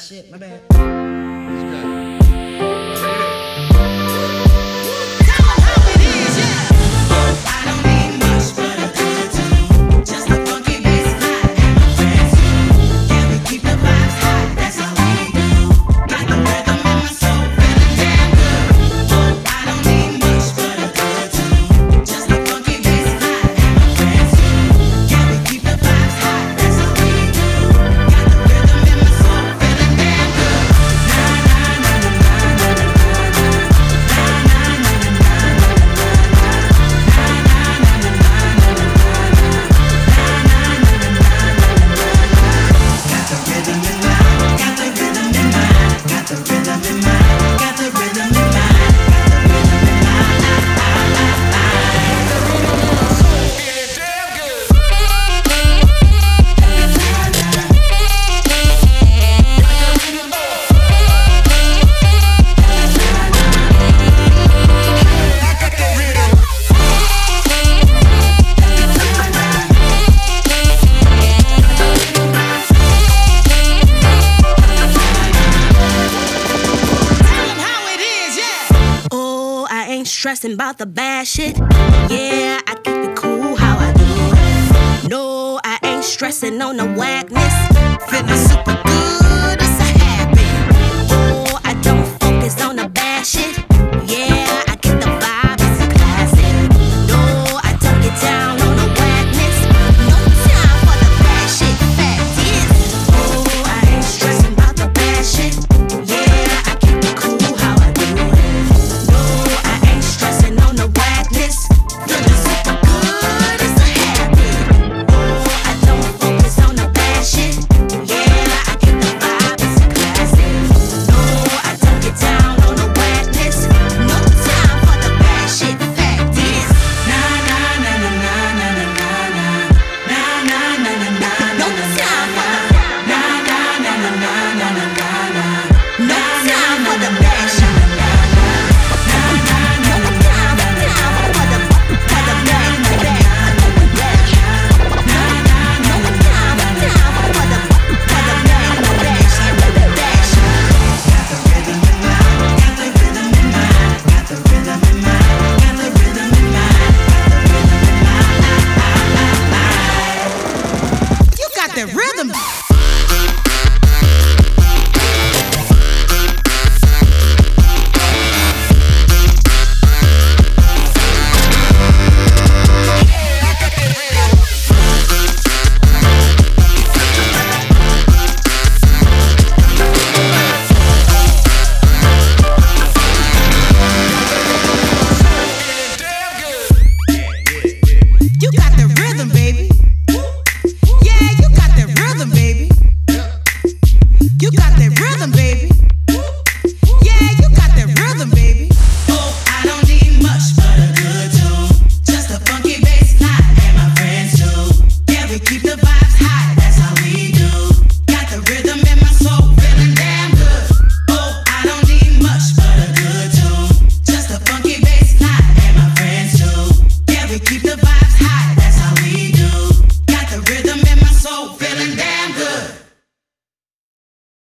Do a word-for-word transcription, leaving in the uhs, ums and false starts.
shit, my bad. Stressing about the bad shit. Yeah, I keep it cool how I do. No, I ain't stressing on the whackness. Feeling super good, it's a habit. Oh, I don't focus on the bad shit. Yeah, I get the vibe, it's a classic. No, I don't get down on the whackness. No time for the bad shit. Fact is, oh, I ain't stressing about the bad shit. Yeah, I keep it cool how I do it. No, I ain't stressing on the whackness. Feeling super good, it's a habit. Oh, I don't focus on the bad shit. Yeah, I get the vibe, it's a classic. No, I don't get down on the whackness. No time for the bad shit. Fact is, nah nah nah nah nah nah nah nah nah nah nah nah nah. No time for the nah nah nah nah nah nah nah nah. No time for the bad shit. You got the rhythm.